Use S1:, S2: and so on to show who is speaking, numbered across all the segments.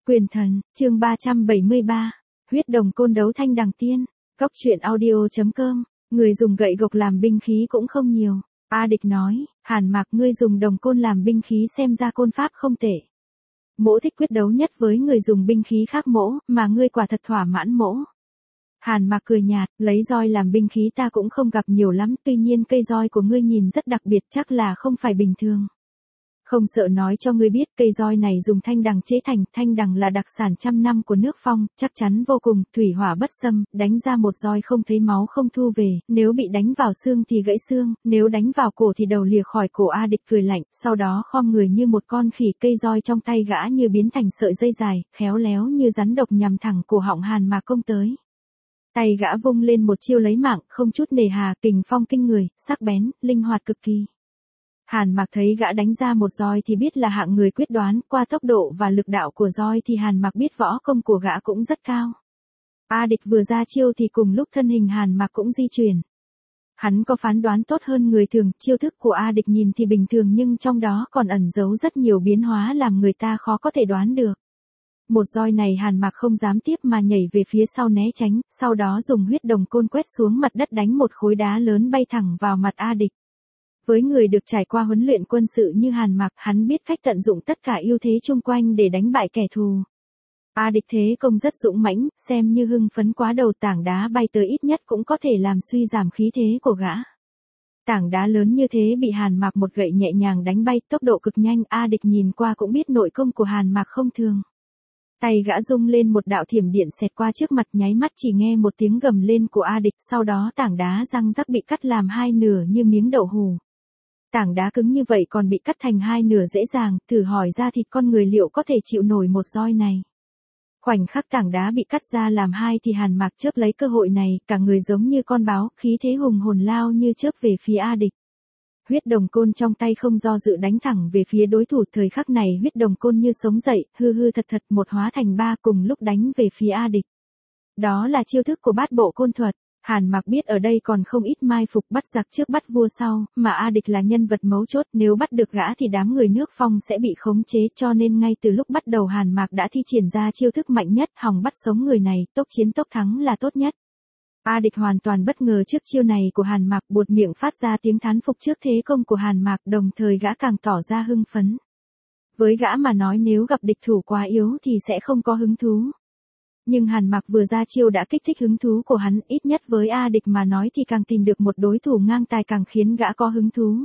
S1: Quyền thần, chương 373. Huyết đồng côn đấu thanh đằng tiên. Cóc truyện audio.com. Người dùng gậy gộc làm binh khí cũng không nhiều. A Địch nói, Hàn Mạc ngươi dùng đồng côn làm binh khí xem ra côn pháp không tệ. Mỗ thích quyết đấu nhất với người dùng binh khí khác mỗ, mà ngươi quả thật thỏa mãn mỗ. Hàn Mạc cười nhạt, lấy roi làm binh khí ta cũng không gặp nhiều lắm, tuy nhiên cây roi của ngươi nhìn rất đặc biệt, chắc là không phải bình thường. Không sợ nói cho ngươi biết, cây roi này dùng thanh đằng chế thành, thanh đằng là đặc sản trăm năm của nước Phong, chắc chắn vô cùng, thủy hỏa bất xâm, đánh ra một roi không thấy máu không thu về, nếu bị đánh vào xương thì gãy xương, nếu đánh vào cổ thì đầu lìa khỏi cổ. A Địch cười lạnh, sau đó khom người như một con khỉ, cây roi trong tay gã như biến thành sợi dây dài, khéo léo như rắn độc nhằm thẳng cổ họng Hàn Mạc công tới. Tay gã vung lên một chiêu lấy mạng, không chút nề hà, kình phong kinh người, sắc bén, linh hoạt cực kỳ. Hàn Mạc thấy gã đánh ra một roi thì biết là hạng người quyết đoán, qua tốc độ và lực đạo của roi thì Hàn Mạc biết võ công của gã cũng rất cao. A Địch vừa ra chiêu thì cùng lúc thân hình Hàn Mạc cũng di chuyển. Hắn có phán đoán tốt hơn người thường, chiêu thức của A Địch nhìn thì bình thường nhưng trong đó còn ẩn giấu rất nhiều biến hóa làm người ta khó có thể đoán được. Một roi này Hàn Mạc không dám tiếp mà nhảy về phía sau né tránh, sau đó dùng huyết đồng côn quét xuống mặt đất đánh một khối đá lớn bay thẳng vào mặt A Địch. Với người được trải qua huấn luyện quân sự như Hàn Mạc, hắn biết cách tận dụng tất cả ưu thế chung quanh để đánh bại kẻ thù. A Địch thế công rất dũng mãnh, xem như hưng phấn quá đầu, tảng đá bay tới ít nhất cũng có thể làm suy giảm khí thế của gã. Tảng đá lớn như thế bị Hàn Mạc một gậy nhẹ nhàng đánh bay, tốc độ cực nhanh, A Địch nhìn qua cũng biết nội công của Hàn Mạc không thường. Tay gã rung lên một đạo thiểm điện xẹt qua trước mặt, nháy mắt chỉ nghe một tiếng gầm lên của A Địch, sau đó tảng đá răng rắc bị cắt làm hai nửa như miếng đậu hù. Tảng đá cứng như vậy còn bị cắt thành hai nửa dễ dàng, thử hỏi ra thì con người liệu có thể chịu nổi một roi này. Khoảnh khắc tảng đá bị cắt ra làm hai thì Hàn Mạc chớp lấy cơ hội này, cả người giống như con báo, khí thế hùng hồn lao như chớp về phía A Địch. Huyết đồng côn trong tay không do dự đánh thẳng về phía đối thủ, thời khắc này huyết đồng côn như sống dậy, hư hư thật thật một hóa thành ba cùng lúc đánh về phía A Địch. Đó là chiêu thức của bát bộ côn thuật. Hàn Mạc biết ở đây còn không ít mai phục, bắt giặc trước bắt vua sau, mà A Địch là nhân vật mấu chốt, nếu bắt được gã thì đám người nước Phong sẽ bị khống chế, cho nên ngay từ lúc bắt đầu Hàn Mạc đã thi triển ra chiêu thức mạnh nhất, hòng bắt sống người này, tốc chiến tốc thắng là tốt nhất. A Địch hoàn toàn bất ngờ trước chiêu này của Hàn Mạc, buột miệng phát ra tiếng thán phục trước thế công của Hàn Mạc, đồng thời gã càng tỏ ra hưng phấn. Với gã mà nói nếu gặp địch thủ quá yếu thì sẽ không có hứng thú. Nhưng Hàn Mạc vừa ra chiêu đã kích thích hứng thú của hắn, ít nhất với A Địch mà nói thì càng tìm được một đối thủ ngang tài càng khiến gã có hứng thú.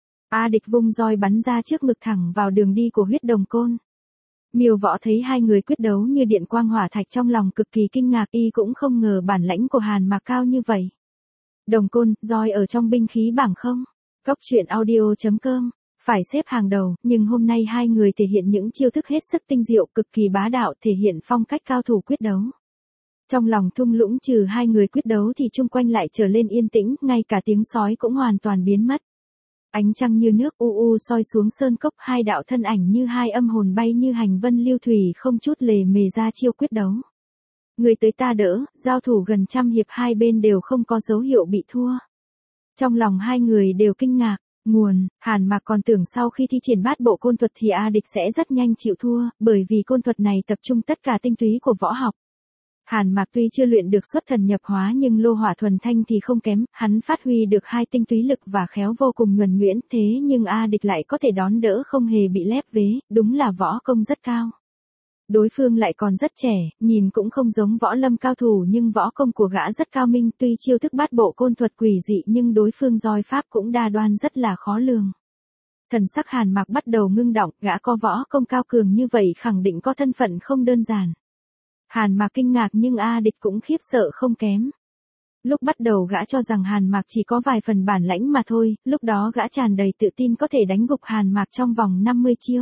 S1: A Địch vung roi bắn ra trước ngực thẳng vào đường đi của huyết đồng côn. Miêu Võ thấy hai người quyết đấu như điện quang hỏa thạch trong lòng cực kỳ kinh ngạc, y cũng không ngờ bản lãnh của Hàn Mạc cao như vậy. Đồng côn, roi ở trong binh khí bảng không? Cóc truyện audio.com. Phải xếp hàng đầu, nhưng hôm nay hai người thể hiện những chiêu thức hết sức tinh diệu, cực kỳ bá đạo, thể hiện phong cách cao thủ quyết đấu. Trong lòng thung lũng trừ hai người quyết đấu thì chung quanh lại trở lên yên tĩnh, ngay cả tiếng sói cũng hoàn toàn biến mất. Ánh trăng như nước u u soi xuống sơn cốc, hai đạo thân ảnh như hai âm hồn bay như hành vân lưu thủy không chút lề mề ra chiêu quyết đấu. Người tới ta đỡ, giao thủ gần trăm hiệp hai bên đều không có dấu hiệu bị thua. Trong lòng hai người đều kinh ngạc. Nguồn, Hàn Mạc còn tưởng sau khi thi triển bát bộ côn thuật thì A Địch sẽ rất nhanh chịu thua, bởi vì côn thuật này tập trung tất cả tinh túy của võ học. Hàn Mạc tuy chưa luyện được xuất thần nhập hóa nhưng lô hỏa thuần thanh thì không kém, hắn phát huy được hai tinh túy lực và khéo vô cùng nhuần nhuyễn, thế nhưng A Địch lại có thể đón đỡ không hề bị lép vế, đúng là võ công rất cao. Đối phương lại còn rất trẻ, nhìn cũng không giống võ lâm cao thủ nhưng võ công của gã rất cao minh, tuy chiêu thức bát bộ côn thuật quỷ dị nhưng đối phương roi pháp cũng đa đoan rất là khó lường. Thần sắc Hàn Mạc bắt đầu ngưng động, gã có võ công cao cường như vậy khẳng định có thân phận không đơn giản. Hàn Mạc kinh ngạc nhưng A Địch cũng khiếp sợ không kém. Lúc bắt đầu gã cho rằng Hàn Mạc chỉ có vài phần bản lãnh mà thôi, lúc đó gã tràn đầy tự tin có thể đánh gục Hàn Mạc trong vòng 50 chiêu.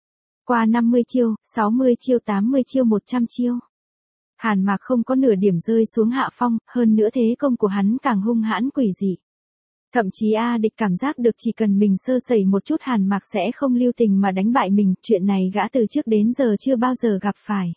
S1: Qua 50 chiêu, 60 chiêu, 80 chiêu, 100 chiêu. Hàn Mạc không có nửa điểm rơi xuống hạ phong, hơn nữa thế công của hắn càng hung hãn quỷ dị. Thậm chí A Địch cảm giác được chỉ cần mình sơ sẩy một chút Hàn Mạc sẽ không lưu tình mà đánh bại mình, chuyện này gã từ trước đến giờ chưa bao giờ gặp phải.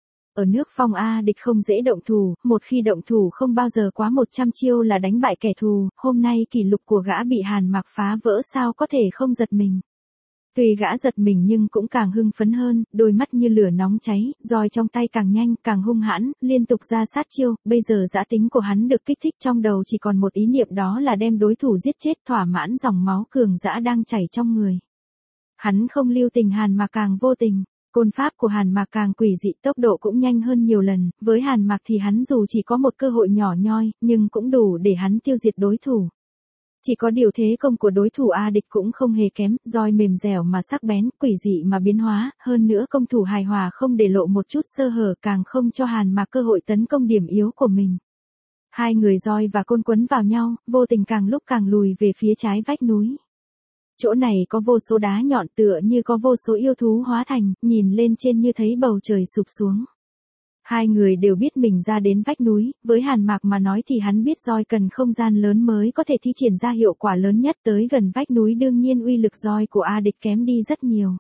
S1: Ở nước Phong A Địch không dễ động thủ, một khi động thủ không bao giờ quá 100 chiêu là đánh bại kẻ thù, hôm nay kỷ lục của gã bị Hàn Mạc phá vỡ sao có thể không giật mình. Tuy gã giật mình nhưng cũng càng hưng phấn hơn, đôi mắt như lửa nóng cháy, roi trong tay càng nhanh, càng hung hãn, liên tục ra sát chiêu, bây giờ dã tính của hắn được kích thích, trong đầu chỉ còn một ý niệm, đó là đem đối thủ giết chết, thỏa mãn dòng máu cường dã đang chảy trong người. Hắn không lưu tình, Hàn Mạc càng vô tình. Côn pháp của Hàn Mạc càng quỷ dị, tốc độ cũng nhanh hơn nhiều lần, với Hàn Mạc thì hắn dù chỉ có một cơ hội nhỏ nhoi, nhưng cũng đủ để hắn tiêu diệt đối thủ. Chỉ có điều thế công của đối thủ A Địch cũng không hề kém, roi mềm dẻo mà sắc bén, quỷ dị mà biến hóa, hơn nữa công thủ hài hòa không để lộ một chút sơ hở, càng không cho Hàn Mạc cơ hội tấn công điểm yếu của mình. Hai người roi và côn quấn vào nhau, vô tình càng lúc càng lùi về phía trái vách núi. Chỗ này có vô số đá nhọn, tựa như có vô số yêu thú hóa thành, nhìn lên trên như thấy bầu trời sụp xuống. Hai người đều biết mình ra đến vách núi, với Hàn Mạc mà nói thì hắn biết roi cần không gian lớn mới có thể thi triển ra hiệu quả lớn nhất, tới gần vách núi đương nhiên uy lực roi của A Địch kém đi rất nhiều.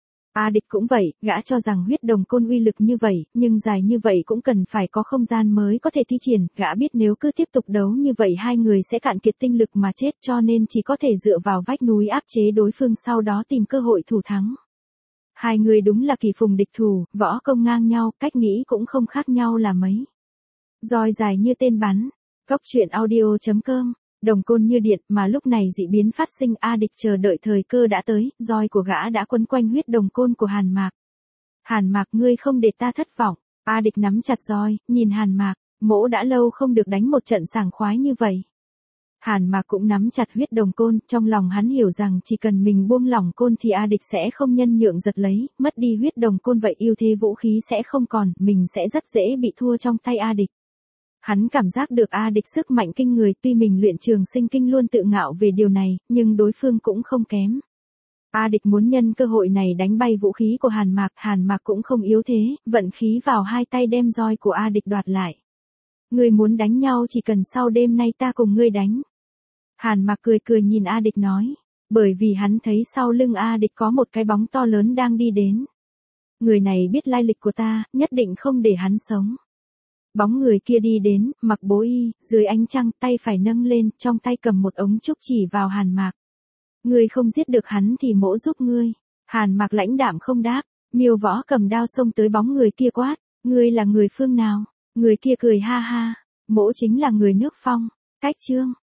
S1: A Địch cũng vậy, gã cho rằng huyết đồng côn uy lực như vậy, nhưng dài như vậy cũng cần phải có không gian mới có thể thi triển, gã biết nếu cứ tiếp tục đấu như vậy hai người sẽ cạn kiệt tinh lực mà chết, cho nên chỉ có thể dựa vào vách núi áp chế đối phương, sau đó tìm cơ hội thủ thắng. Hai người đúng là kỳ phùng địch thủ, võ công ngang nhau, cách nghĩ cũng không khác nhau là mấy. Roi dài như tên bắn. Góc truyện audio.com. Đồng côn như điện, mà lúc này dị biến phát sinh, A Địch chờ đợi thời cơ đã tới, roi của gã đã quấn quanh huyết đồng côn của Hàn Mạc. Hàn Mạc, ngươi không để ta thất vọng. A Địch nắm chặt roi, nhìn Hàn Mạc, mỗ đã lâu không được đánh một trận sảng khoái như vậy. Hàn Mạc cũng nắm chặt huyết đồng côn, trong lòng hắn hiểu rằng chỉ cần mình buông lỏng côn thì A Địch sẽ không nhân nhượng giật lấy, mất đi huyết đồng côn vậy ưu thế vũ khí sẽ không còn, mình sẽ rất dễ bị thua trong tay A Địch. Hắn cảm giác được A Địch sức mạnh kinh người, tuy mình luyện Trường Sinh Kinh luôn tự ngạo về điều này, nhưng đối phương cũng không kém. A Địch muốn nhân cơ hội này đánh bay vũ khí của Hàn Mạc cũng không yếu thế, vận khí vào hai tay đem roi của A Địch đoạt lại. Ngươi muốn đánh nhau chỉ cần sau đêm nay ta cùng ngươi đánh. Hàn Mạc cười cười nhìn A Địch nói, bởi vì hắn thấy sau lưng A Địch có một cái bóng to lớn đang đi đến. Người này biết lai lịch của ta, nhất định không để hắn sống. Bóng người kia đi đến, mặc bố y, dưới ánh trăng, tay phải nâng lên, trong tay cầm một ống trúc chỉ vào Hàn Mạc. Ngươi không giết được hắn thì mỗ giúp ngươi. Hàn Mạc lãnh đạm không đáp, Miêu Võ cầm đao xông tới bóng người kia quát, ngươi là người phương nào? Người kia cười ha ha, mỗ chính là người nước Phong. Cách chương